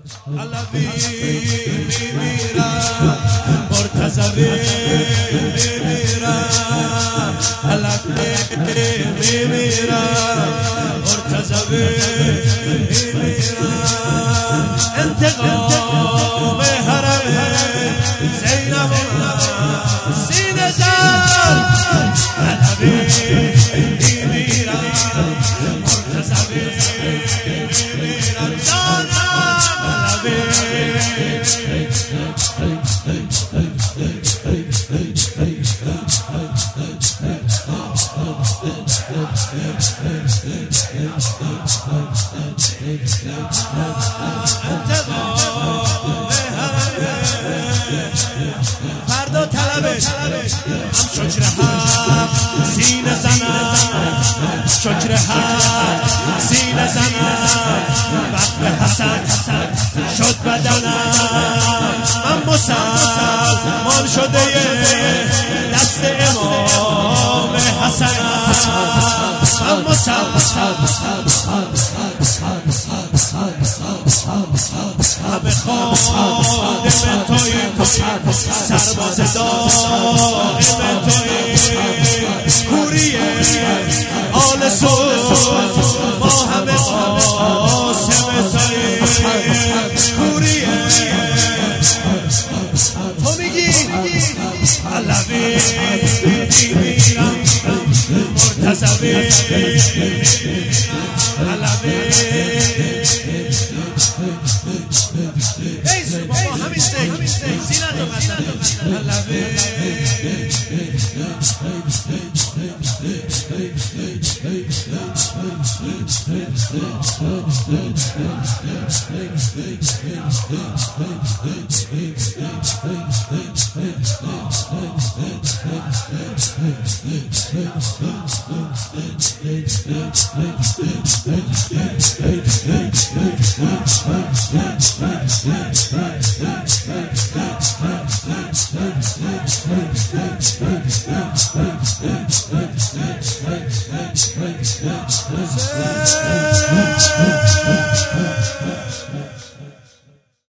علوی میمیرم مرتضوی میمیرم علوی میمیرم مرتضوی میمیرم انتقام حرم زینب سینه زن علوی میمیرم مرتضوی میمیرم فردا طلبش هم شکر حق سینه زنم شکر حق سینه زنم وقت حسن شد بدنم من مسلمان شده دست امام حسنم من همه خادم توییم سرباز دائم توییم کوریه آل سود ما همه قاسم توییم کوریه تو میگی علوی میمیرم مرتضوی علوی بابا همین زینت و علوی